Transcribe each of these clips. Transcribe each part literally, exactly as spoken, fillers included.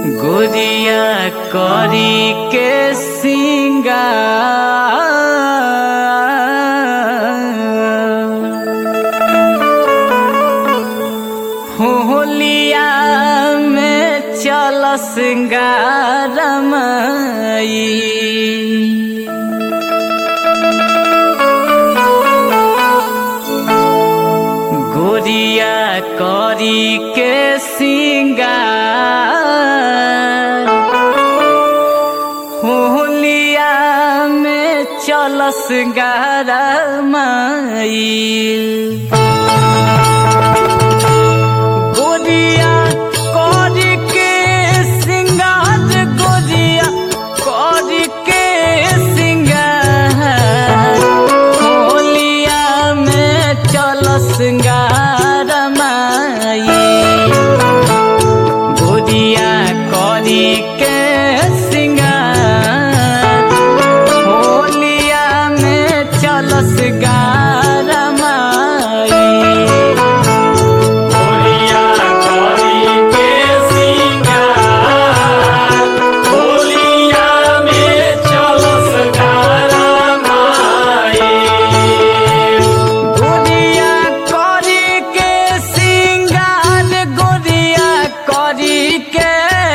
गोरिया करी के सिंगार होलिया में चल सिंगार मई गोरिया करी के सिंगार होलिया में चल सिंगार मई गोरिया करी के सिंगार गोरिया करी के सिंगार होलिया में चल सिंगार मई गोरिया करी के सिंगार होलिया में चल सिंगार मई गोरिया करी के सिंगार होलिया में चल सिंगार मई गोरिया करी के सिंगार गोरिया करी के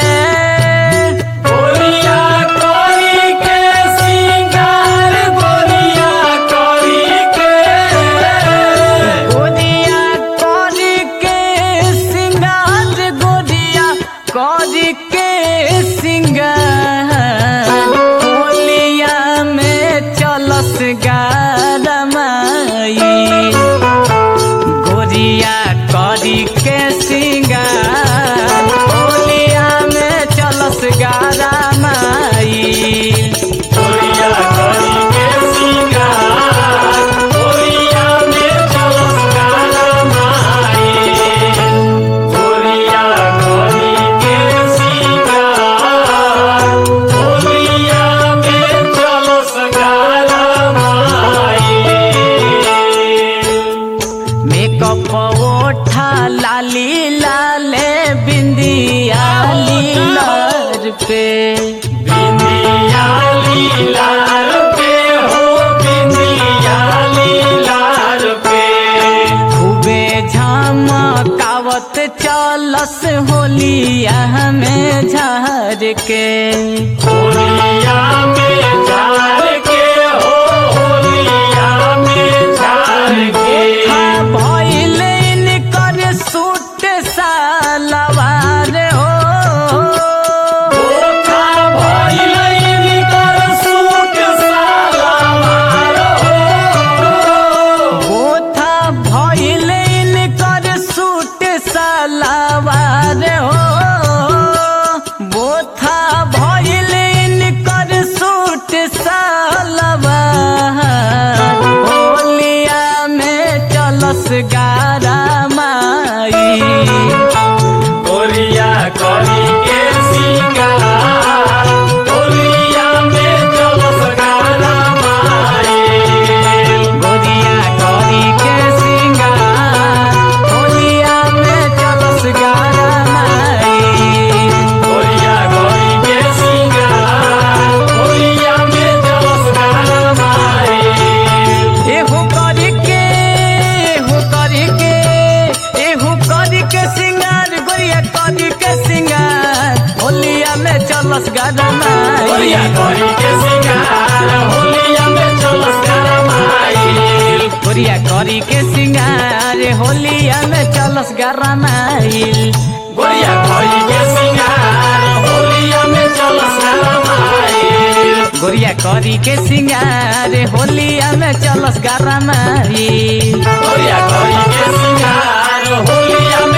गोरिया करी के सिंगार गोरिया करी के गोरिया करी के सिंगार गोरिया करी के सिंगार होलिया में चल सिंगार मई गोरिया करी के सिंगार होलिया में चल सिंगार मई गोरिया करी के सिंगार होलिया में चल सिंगार मई गोरिया करी के सिंगार होलिया में चल सिंगार मई मेकअप ओठा लाली लाले बिंदिया लीलर पे बिंदिया लीलार पे हो बिंदिया लीलार पे खूबे झमकावत चलस होलिया में झार के होलिया में झार के हो होलिया में झार के भइल इनकर सूट सलवार हो ओठा भइल इनकर सूट सलवार हो बोथा भइल इनकर सूट सलवार हो बोथा भइल इनकर सूट सलवार होलिया में चलस गारा माई गोरिया करी के सिंगार होलिया में चल सिंगार मई गोरिया करी के सिंगार होलिया में चलस गारा माई गोरिया करी के सिंगार होलिया में चल सिंगार मई एहू करी के एहू करी के एहू करी के सिंगार गोरिया करी के सिंगार होलिया में चलस गारा माई गोरिया करी के सिंगार होलिया में चल सिंगार मई गोरिया करी के सिंगार होलिया में चलस गारा माई गोरिया करी के सिंगार होलिया में चल सिंगार मई गोरिया करी के सिंगार होलिया में चलस गारा माई गोरिया करी के सिंगार होलिया